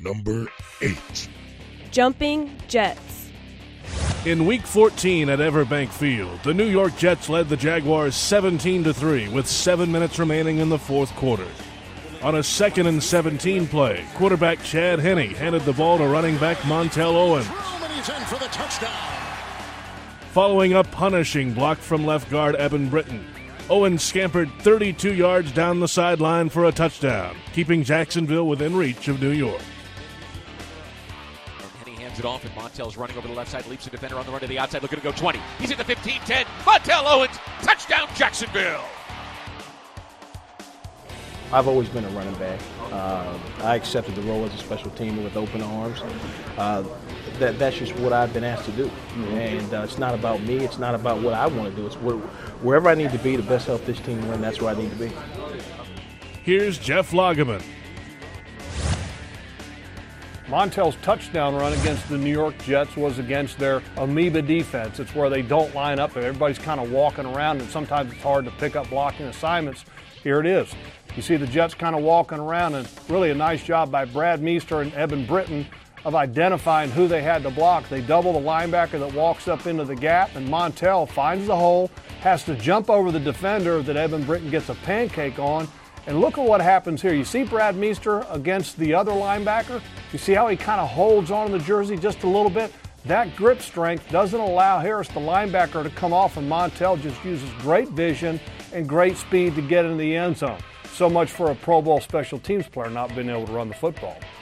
Number 8. Jumping Jets. In Week 14 at Everbank Field, the New York Jets led the Jaguars 17-3 with 7 minutes remaining in the fourth quarter. On a 2nd and 17 play, quarterback Chad Henne handed the ball to running back Montel Owens. For the touchdown. Following a punishing block from left guard Eben Britton, Owens scampered 32 yards down the sideline for a touchdown, keeping Jacksonville within reach of New York. Henne hands it off, and Montel's running over the left side, leaps the defender on the run to the outside, looking to go 20. He's at the 15-10. Montel Owens, touchdown Jacksonville. I've always been a running back. I accepted the role as a special teamer with open arms. That's just what I've been asked to do. And it's not about me. It's not about what I want to do. It's wherever I need to be to best help this team win, that's where I need to be. Here's Jeff Lageman. Montel's touchdown run against the New York Jets was against their amoeba defense. It's where they don't line up. Everybody's kind of walking around, and sometimes it's hard to pick up blocking assignments. Here it is. You see the Jets kind of walking around, and really a nice job by Brad Meester and Eben Britton of identifying who they had to block. They double the linebacker that walks up into the gap, and Montel finds the hole, has to jump over the defender that Eben Britton gets a pancake on. And look at what happens here. You see Brad Meester against the other linebacker? You see how he kind of holds on to the jersey just a little bit? That grip strength doesn't allow Harris, the linebacker, to come off, and Montel just uses great vision and great speed to get in the end zone. So much for a Pro Bowl special teams player not being able to run the football.